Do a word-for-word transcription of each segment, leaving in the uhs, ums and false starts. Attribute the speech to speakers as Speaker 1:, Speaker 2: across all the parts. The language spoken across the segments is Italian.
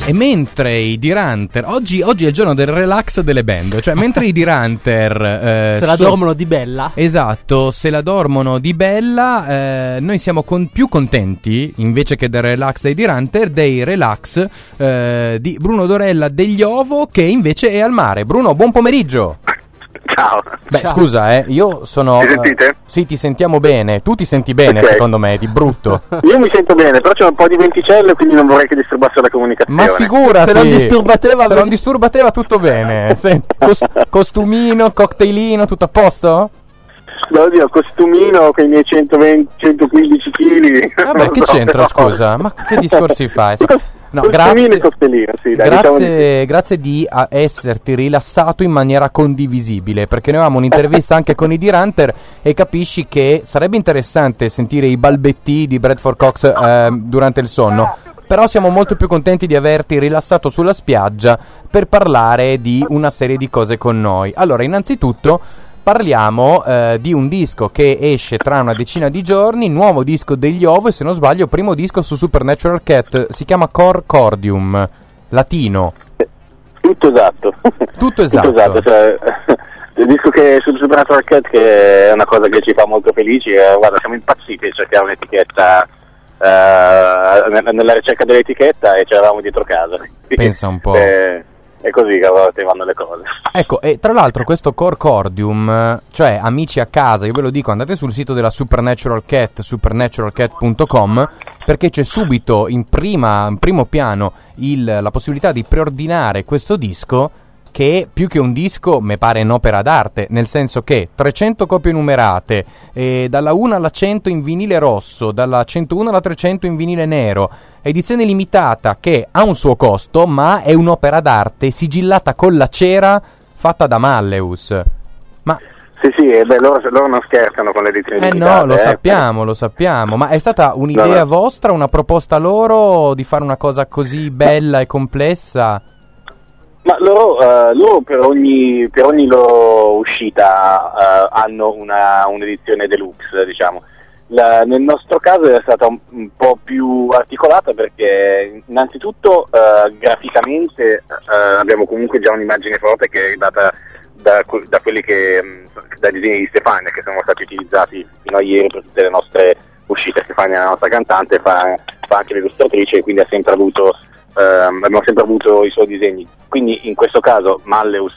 Speaker 1: E mentre i Diranter, oggi, oggi è il giorno del relax delle band, cioè mentre i Diranter eh,
Speaker 2: se la
Speaker 1: so,
Speaker 2: dormono di bella.
Speaker 1: Esatto, se la dormono di bella, eh, noi siamo con, più contenti, invece che del relax dei Diranter, dei relax eh, di Bruno Dorella degli Ovo, che invece è al mare. Bruno, buon pomeriggio.
Speaker 3: Ciao.
Speaker 1: Beh,
Speaker 2: Ciao.
Speaker 1: Scusa, eh, io sono...
Speaker 3: Mi sentite?
Speaker 1: Uh, sì, ti sentiamo bene. Tu ti senti bene,
Speaker 3: Okay.
Speaker 1: secondo me, di brutto.
Speaker 3: Io mi sento bene, però c'è un po' di venticello, quindi non vorrei che disturbasse la comunicazione.
Speaker 1: Ma figurati,
Speaker 2: Se non disturbateva,
Speaker 1: se non disturbateva tutto bene. Senti, cos- costumino, cocktailino, tutto a posto?
Speaker 3: Oddio, costumino con i miei centoventi centoquindici chili.
Speaker 1: Vabbè, che c'entra, scusa? Ma che discorsi fai? No,
Speaker 3: Costumino
Speaker 1: grazie,
Speaker 3: e cocktailino, sì, dai,
Speaker 1: grazie,
Speaker 3: diciamo di
Speaker 1: grazie di a esserti rilassato in maniera condivisibile, perché noi avevamo un'intervista anche con i Diranter e capisci che sarebbe interessante sentire i balbetti di Bradford Cox eh, durante il sonno. Però siamo molto più contenti di averti rilassato sulla spiaggia per parlare di una serie di cose con noi. Allora, innanzitutto parliamo eh, di un disco che esce tra una decina di giorni, nuovo disco degli Ovo e, se non sbaglio, primo disco su Supernatural Cat, si chiama Cor Cordium, latino.
Speaker 3: Tutto esatto.
Speaker 1: Tutto esatto.
Speaker 3: Tutto esatto, cioè, il disco che sul Supernatural Cat, che è una cosa che ci fa molto felici, eh, guarda, siamo impazziti a cercare un'etichetta, eh, nella ricerca dell'etichetta, e ci eravamo dietro casa.
Speaker 1: Pensa un po'.
Speaker 3: Eh, è così che a volte vanno le cose.
Speaker 1: Ecco, e tra l'altro questo Cor Cordium, cioè amici a casa, io ve lo dico, andate sul sito della Supernatural Cat, supernatural cat punto com, perché c'è subito in, prima, in primo piano il, la possibilità di preordinare questo disco, che più che un disco mi pare un'opera d'arte, nel senso che trecento copie numerate, eh, dalla uno alla cento in vinile rosso, dalla centouno alla trecento in vinile nero, edizione limitata che ha un suo costo, ma è un'opera d'arte sigillata con la cera fatta da Malleus. Ma
Speaker 3: Sì, sì, eh, beh, loro, loro non scherzano con le edizioni
Speaker 1: eh
Speaker 3: limitate.
Speaker 1: no, lo
Speaker 3: eh.
Speaker 1: sappiamo, lo sappiamo, ma è stata un'idea
Speaker 3: No, no.
Speaker 1: vostra, una proposta loro di fare una cosa così bella e complessa?
Speaker 3: Ma loro, eh, loro per ogni per ogni loro uscita eh, hanno una, un'edizione deluxe, diciamo. La, nel nostro caso è stata un, un po' più articolata, perché innanzitutto eh, graficamente eh, abbiamo comunque già un'immagine forte che è data da, da quelli che dai disegni di Stefania, che sono stati utilizzati fino a ieri per tutte le nostre uscite. Stefania è la nostra cantante, fa, fa anche l'illustratrice, e quindi ha sempre avuto Um, abbiamo sempre avuto i suoi disegni, quindi in questo caso Malleus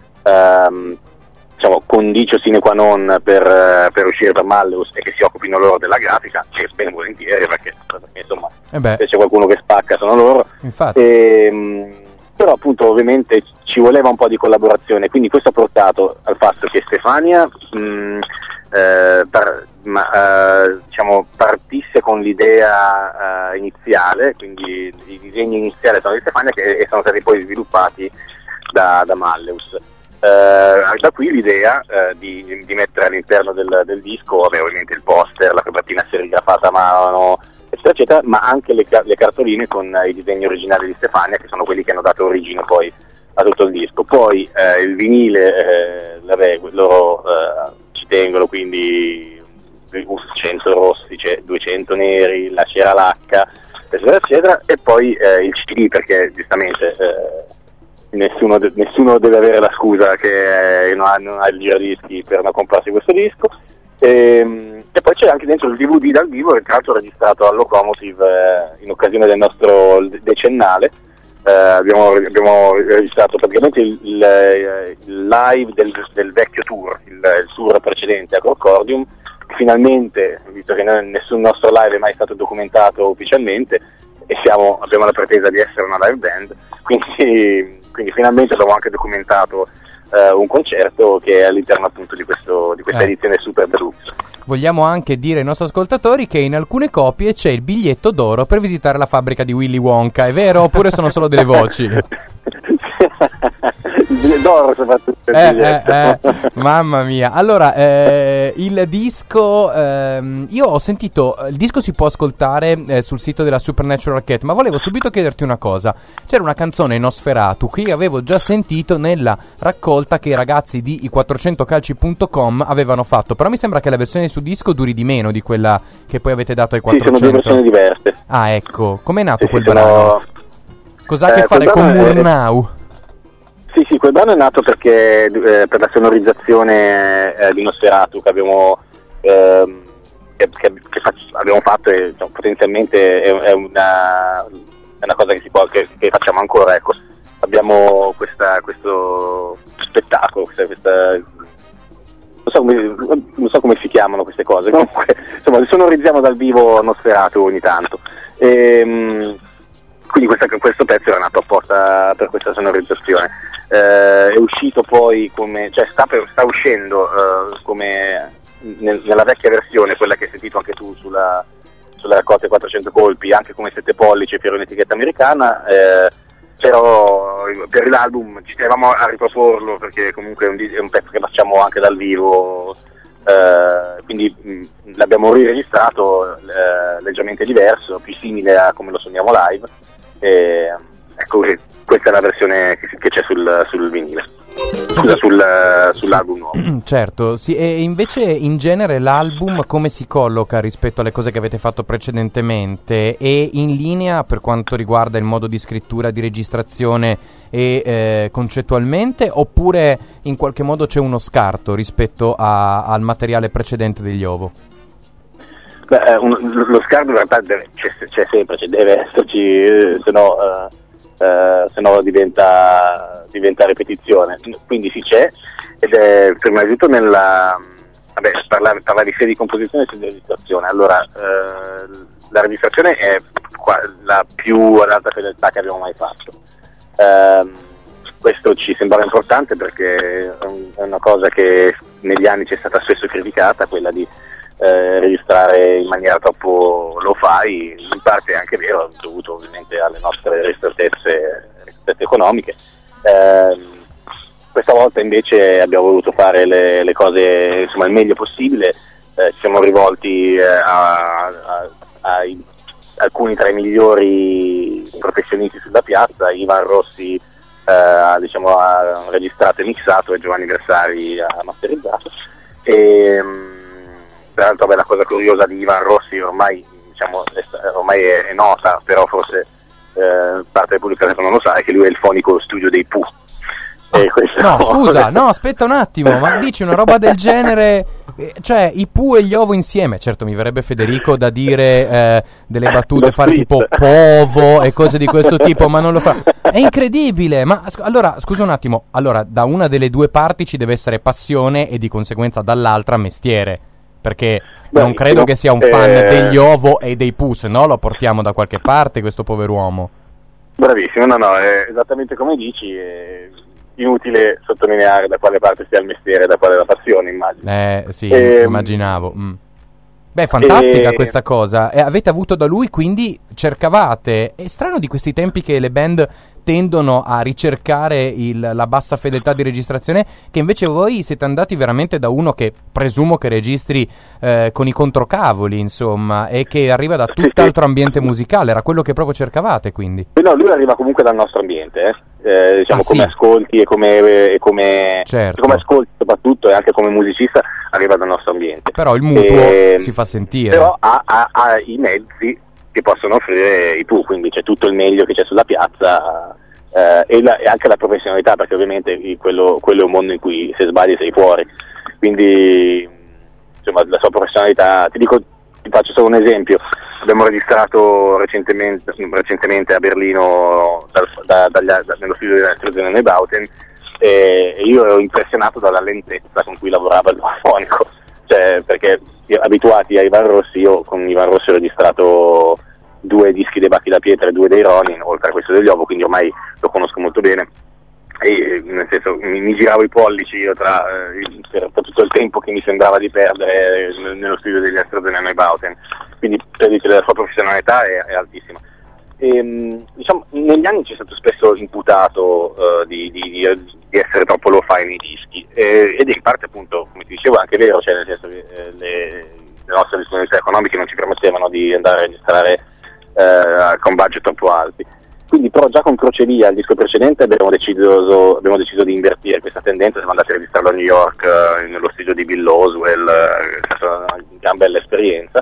Speaker 3: um, diciamo condicio sine qua non per, uh, per uscire per Malleus e che si occupino loro della grafica, che ben volentieri, perché, perché insomma
Speaker 1: Eh beh,
Speaker 3: se c'è qualcuno che spacca sono loro.
Speaker 1: infatti.
Speaker 3: E, um, però appunto ovviamente ci voleva un po' di collaborazione, quindi questo ha portato al fatto che Stefania mh, eh, par- ma, eh, diciamo partisse con l'idea eh, iniziale, quindi i disegni iniziali sono di Stefania, che e sono stati poi sviluppati da, da Malleus. Eh, da qui l'idea eh, di, di mettere all'interno del, del disco, vabbè, ovviamente il poster, la copertina serigrafata a mano, eccetera eccetera, ma anche le, le cartoline con eh, i disegni originali di Stefania, che sono quelli che hanno dato origine poi a tutto il disco. Poi eh, il vinile, eh, vabbè, loro eh, ci tengono, quindi cento rossi, cioè duecento neri, la cera lacca, eccetera eccetera, e poi eh, il C D, perché giustamente eh, nessuno, de- nessuno deve avere la scusa che eh, non, ha, non ha il giradischi per non comprarsi questo disco. E, e poi c'è anche dentro il D V D dal vivo, che tra l'altro registrato al Locomotive eh, in occasione del nostro decennale. Eh, abbiamo, abbiamo registrato praticamente il, il, il live del, del vecchio tour, il, il tour precedente a Concordium. Finalmente, visto che noi, nessun nostro live è mai stato documentato ufficialmente, e siamo, abbiamo la pretesa di essere una live band, quindi, quindi finalmente abbiamo anche documentato uh, un concerto che è all'interno appunto di, questo, di questa
Speaker 1: Eh.
Speaker 3: edizione Super Deluxe.
Speaker 1: Vogliamo anche dire ai nostri ascoltatori che in alcune copie c'è il biglietto d'oro per visitare la fabbrica di Willy Wonka, è vero? Oppure sono solo delle voci?
Speaker 3: D'oro soprattutto.
Speaker 1: Eh, eh, eh, mamma mia. Allora, eh, il disco, ehm, io ho sentito, il disco si può ascoltare eh, sul sito della Supernatural Cat, ma volevo subito chiederti una cosa. C'era una canzone Nosferatu che io avevo già sentito nella raccolta che i ragazzi di i quattrocento calci punto com avevano fatto, però mi sembra che la versione su disco duri di meno di quella che poi avete dato ai
Speaker 3: Sì, sono
Speaker 1: quattrocento.
Speaker 3: due versioni diverse.
Speaker 1: Ah, ecco, com'è nato
Speaker 3: Sì,
Speaker 1: quel
Speaker 3: sì,
Speaker 1: brano?
Speaker 3: sono...
Speaker 1: Cosa ha a che
Speaker 3: Eh,
Speaker 1: fare
Speaker 3: quel
Speaker 1: con
Speaker 3: brano è-
Speaker 1: Murnau?
Speaker 3: Sì, sì, quel brano è nato perché eh, per la sonorizzazione eh, di Nosferatu che abbiamo, ehm, che, che- che fac- abbiamo fatto e cioè, potenzialmente è, è una, è una cosa che, si può, che, che facciamo ancora, ecco. Abbiamo questa, questo spettacolo, questa, questa non, so come, non so come si chiamano queste cose, comunque insomma sonorizziamo dal vivo Nosferatu ogni tanto. Ehm, quindi questa, questo pezzo era nato apposta per questa sonorizzazione. Eh, è uscito poi come, cioè sta, per, sta uscendo eh, come nel, nella vecchia versione, quella che hai sentito anche tu sulla, sulla raccolta quattrocento colpi, anche come sette pollici per un'etichetta americana, eh, però per l'album ci tenevamo a riproporlo perché comunque è un, è un pezzo che facciamo anche dal vivo, eh, quindi mh, l'abbiamo riregistrato eh, leggermente diverso, più simile a come lo suoniamo live, e ecco, questa è la versione che, che c'è sul, sul vinile, scusa, sul, sull'album nuovo.
Speaker 1: Certo, sì, e invece in genere l'album come si colloca rispetto alle cose che avete fatto precedentemente? È in linea per quanto riguarda il modo di scrittura, di registrazione e eh, concettualmente, oppure in qualche modo c'è uno scarto rispetto a, al materiale precedente degli Ovo?
Speaker 3: Beh, eh, un, lo scarto in realtà deve, c'è, c'è sempre, cioè deve esserci, eh, se no... Eh, Uh, se no diventa, diventa ripetizione, quindi sì c'è, ed è prima di tutto nella, vabbè, parla, parla di sia di composizione che di registrazione. Allora uh, la registrazione è qua, la più ad alta fedeltà che abbiamo mai fatto, uh, questo ci sembrava importante perché è una cosa che negli anni ci è stata spesso criticata, quella di Eh, registrare in maniera troppo lo-fi, in parte è anche vero, dovuto ovviamente alle nostre ristrettezze, ristrettezze economiche. Eh, questa volta invece abbiamo voluto fare le, le cose insomma il meglio possibile, eh, ci siamo rivolti eh, a, a, a i, alcuni tra i migliori professionisti sulla piazza. Ivan Rossi eh, diciamo, ha registrato e mixato e Giovanni Versari ha masterizzato. E, tra l'altro beh, la cosa curiosa di Ivan Rossi ormai, diciamo, è, ormai è, è nota, però forse eh, parte del pubblico non lo sa, è che lui è il fonico studio dei Pooh.
Speaker 1: Ah, no, scusa, no, aspetta un attimo, ma dici una roba del genere, eh, cioè i Pooh e gli Ovo insieme? Certo, mi verrebbe Federico da dire eh, delle battute, fare tipo povo e cose di questo tipo, ma non lo fa. È incredibile, ma allora, scusa un attimo, allora da una delle due parti ci deve essere passione e di conseguenza dall'altra mestiere. Perché Beh, non credo no, che sia un fan eh... degli Ovo e dei Pooh, se no lo portiamo da qualche parte questo pover'uomo.
Speaker 3: Bravissimo, no no, è esattamente come dici, è inutile sottolineare da quale parte sia il mestiere, da quale la passione, immagino.
Speaker 1: Eh sì,
Speaker 3: e,
Speaker 1: immaginavo. Mm. Beh, fantastica e... questa cosa. E avete avuto da lui, quindi cercavate. È strano di questi tempi che le band tendono a ricercare il, la bassa fedeltà di registrazione, che invece voi siete andati veramente da uno che presumo che registri eh, con i controcavoli, insomma, e che arriva da tutt'altro ambiente musicale. Era quello che proprio cercavate, quindi.
Speaker 3: No, lui arriva comunque dal nostro ambiente, eh. Eh, diciamo ah, come sì. ascolti e come, e come,
Speaker 1: certo.
Speaker 3: come ascolti soprattutto, e anche come musicista arriva dal nostro ambiente.
Speaker 1: Però il mutuo e, si fa sentire.
Speaker 3: Però ha, ha, ha i mezzi che possono offrire i Pooh, quindi c'è tutto il meglio che c'è sulla piazza, eh, e, la, e anche la professionalità, perché ovviamente quello, quello è un mondo in cui se sbagli sei fuori, quindi insomma la sua professionalità, ti dico, ti faccio solo un esempio. Abbiamo registrato recentemente, recentemente a Berlino dal, da, dagli, da, nello studio di Electrozen e Bauten, e, e io ero impressionato dalla lentezza con cui lavorava il fonico, cioè, perché abituati a Ivan Rossi, io con Ivan Rossi ho registrato due dischi dei Bacchi da Pietra e due dei Ronin, oltre a questo degli Ovo, quindi ormai lo conosco molto bene, e nel senso mi, mi giravo i pollici io tra, eh, per, per tutto il tempo che mi sembrava di perdere eh, nello studio degli Electrozen e Bauten, quindi per dire che la sua professionalità è, è altissima. E, diciamo, negli anni ci è stato spesso imputato uh, di, di, di essere troppo lo-fi nei dischi, e, ed è in parte appunto, come ti dicevo, anche vero, cioè nel senso che eh, le, le nostre disponibilità economiche non ci permettevano di andare a registrare eh, con budget troppo alti. Quindi però già con Crocevia, il disco precedente, abbiamo deciso, abbiamo deciso di invertire questa tendenza. Siamo andati a registrarlo a New York, eh, nello studio di Bill Oswell, eh, è stata una gran bella esperienza,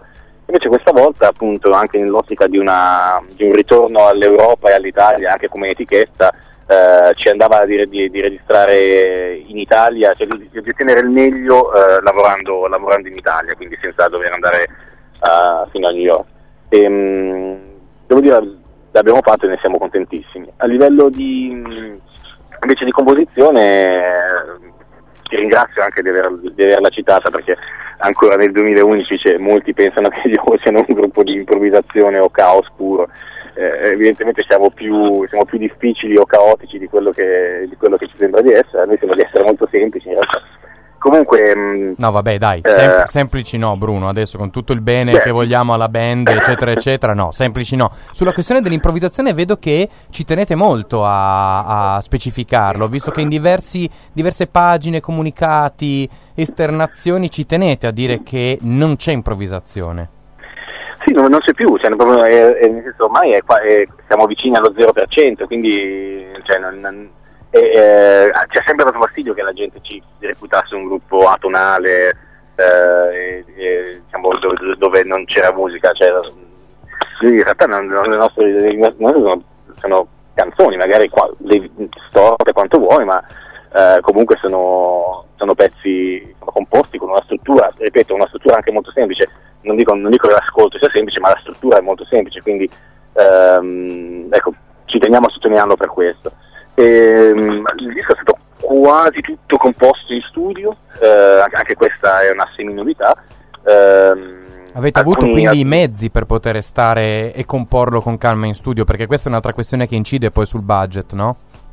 Speaker 3: Invece questa volta, appunto, anche nell'ottica di, una, di un ritorno all'Europa e all'Italia, anche come etichetta, eh, ci andava di, di, di registrare in Italia, cioè di, di ottenere il meglio eh, lavorando, lavorando in Italia, quindi senza dover andare uh, fino a New York. E, mh, devo dire, l'abbiamo fatto e ne siamo contentissimi. A livello di, invece di composizione, ti ringrazio anche di, aver, di averla citata, perché ancora nel duemilaundici cioè, molti pensano che gli O siano un gruppo di improvvisazione o caos puro. Eh, evidentemente siamo più, siamo più difficili o caotici di quello che, di quello che ci sembra di essere. Noi sembra di essere molto semplici in realtà. Comunque mh,
Speaker 1: no vabbè dai,
Speaker 3: eh,
Speaker 1: sem- semplici no Bruno, adesso con tutto il bene
Speaker 3: beh.
Speaker 1: che vogliamo alla band eccetera eccetera, no, semplici no. Sulla questione dell'improvvisazione vedo che ci tenete molto a, a specificarlo, visto che in diversi, diverse pagine, comunicati, esternazioni ci tenete a dire che non c'è improvvisazione.
Speaker 3: Sì, non, non c'è più, cioè, proprio, è, è, nel senso, ormai è qua, è, siamo vicini allo zero per cento, quindi cioè, non, non, E, eh, ci ha sempre dato fastidio che la gente ci reputasse un gruppo atonale, eh, e, e, diciamo, dove, dove non c'era musica, cioè, in realtà non, non, le nostre le, sono, sono canzoni, magari qua, le, storte quanto vuoi, ma eh, comunque sono, sono pezzi sono composti con una struttura, ripeto, una struttura anche molto semplice. Non dico, non dico che l'ascolto sia semplice, ma la struttura è molto semplice, quindi ehm, ecco, ci teniamo a sottolinearlo per questo. E, um, il disco è stato quasi tutto composto in studio, eh, anche questa è una semi-novità. Ehm,
Speaker 1: Avete avuto quindi altri... i mezzi per poter stare e comporlo con calma in studio, perché questa è un'altra questione che incide poi sul budget, no?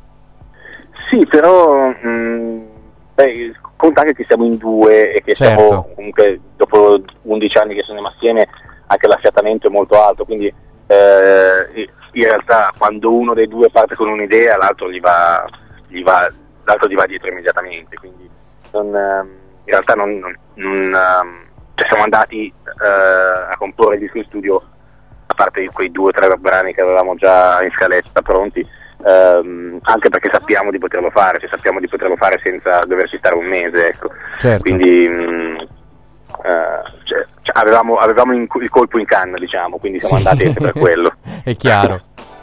Speaker 3: Sì, però mh, beh, conta anche che siamo in due e che
Speaker 1: certo.
Speaker 3: siamo comunque dopo undici anni che sono assieme, anche l'affiatamento è molto alto, quindi eh, in realtà quando uno dei due parte con un'idea l'altro gli va, gli va, l'altro gli va dietro immediatamente, quindi non, in realtà non, non, non cioè siamo andati uh, a comporre il disco in studio, a parte di quei due o tre brani che avevamo già in scaletta pronti, um, anche perché sappiamo di poterlo fare, cioè sappiamo di poterlo fare senza doverci stare un mese, ecco.
Speaker 1: Certo.
Speaker 3: Quindi um, uh, cioè, cioè, avevamo, avevamo in, il colpo in canna, diciamo, quindi siamo sì. andati anche per quello.
Speaker 1: È chiaro.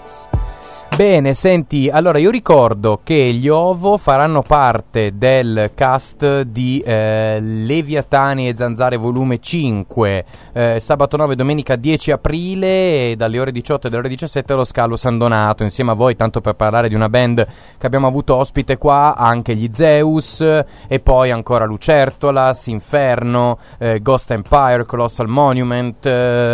Speaker 1: Bene, senti, allora io ricordo che gli Ovo faranno parte del cast di eh, Leviatani e Zanzare volume cinque, eh, sabato nove, domenica dieci aprile, dalle ore diciotto e dalle ore diciassette allo Scalo San Donato, insieme a voi, tanto per parlare di una band che abbiamo avuto ospite qua, anche gli Zeus, e poi ancora Lucertolas, Inferno, eh, Ghost Empire, Colossal Monument,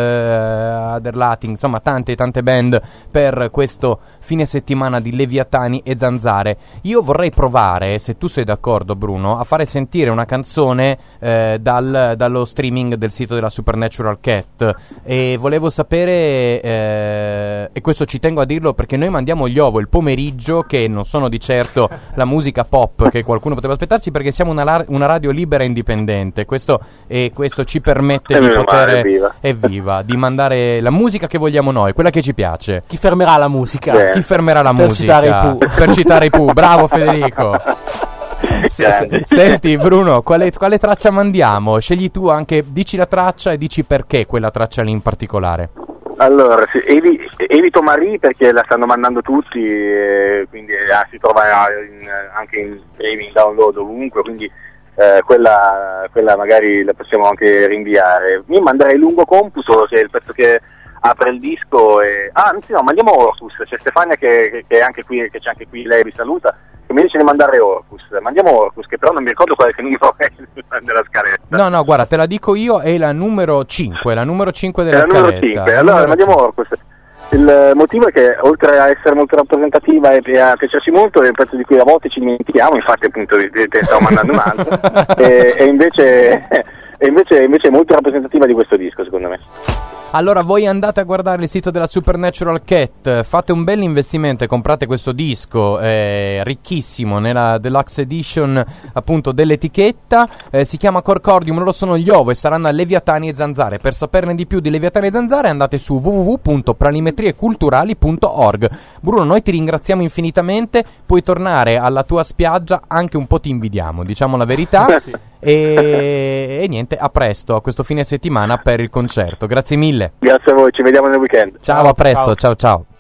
Speaker 1: eh, Other Latin, insomma tante tante band per questo fine settimana di Leviatani e Zanzare. Io vorrei provare, se tu sei d'accordo Bruno, a fare sentire una canzone eh, dal, dallo streaming del sito della Supernatural Cat, e volevo sapere eh, e questo ci tengo a dirlo perché noi mandiamo gli Ovo il pomeriggio, che non sono di certo la musica pop che qualcuno poteva aspettarsi, perché siamo una, la- una radio libera e indipendente, questo, e questo ci permette
Speaker 3: e
Speaker 1: di poter
Speaker 3: evviva.
Speaker 1: evviva, di mandare la musica che vogliamo noi, quella che ci piace.
Speaker 2: Chi fermerà la musica?
Speaker 3: Beh.
Speaker 1: Chi fermerà la
Speaker 2: per
Speaker 1: musica?
Speaker 2: Citare i Pooh.
Speaker 1: Per citare i Pooh, bravo Federico. S- s- senti Bruno, quale, quale traccia mandiamo? Scegli tu, anche dici la traccia e dici perché quella traccia lì in particolare.
Speaker 3: Allora, sì, evi- evito Marie perché la stanno mandando tutti, e quindi ah, si trova in, anche in streaming, download ovunque, quindi eh, quella, quella magari la possiamo anche rinviare. Mi manderei Lungo Computo, che è il pezzo che apre il disco, e ah anzi no, mandiamo Orcus, c'è Stefania che, che, che è anche qui, che c'è anche qui, lei vi saluta, che mi dice di mandare Orcus, mandiamo Orcus, che però non mi ricordo qual è il numero è della scaletta.
Speaker 1: No no, guarda, te la dico io, è la numero cinque, la numero cinque della
Speaker 3: è la
Speaker 1: scaletta.
Speaker 3: numero cinque, allora mandiamo Orcus. Il motivo è che oltre a essere molto rappresentativa e a piacerci molto, è un pezzo di cui a volte ci dimentichiamo, infatti appunto te stavo mandando un altro, e, e invece e invece, invece è molto rappresentativa di questo disco, secondo me.
Speaker 1: Allora voi andate a guardare il sito della Supernatural Cat, fate un bel investimento e comprate questo disco eh, ricchissimo nella Deluxe Edition appunto dell'etichetta, eh, si chiama Corcordium, loro sono gli Ovo e saranno a Leviatani e Zanzare. Per saperne di più di Leviatani e Zanzare andate su w w w punto planimetrieculturali punto org. Bruno, noi ti ringraziamo infinitamente, puoi tornare alla tua spiaggia, anche un po' ti invidiamo, diciamo la verità. Sì. e, e niente, a presto, a questo fine settimana per il concerto. Grazie mille.
Speaker 3: Grazie a voi, ci vediamo nel weekend.
Speaker 1: Ciao, ciao a presto, ciao ciao. ciao.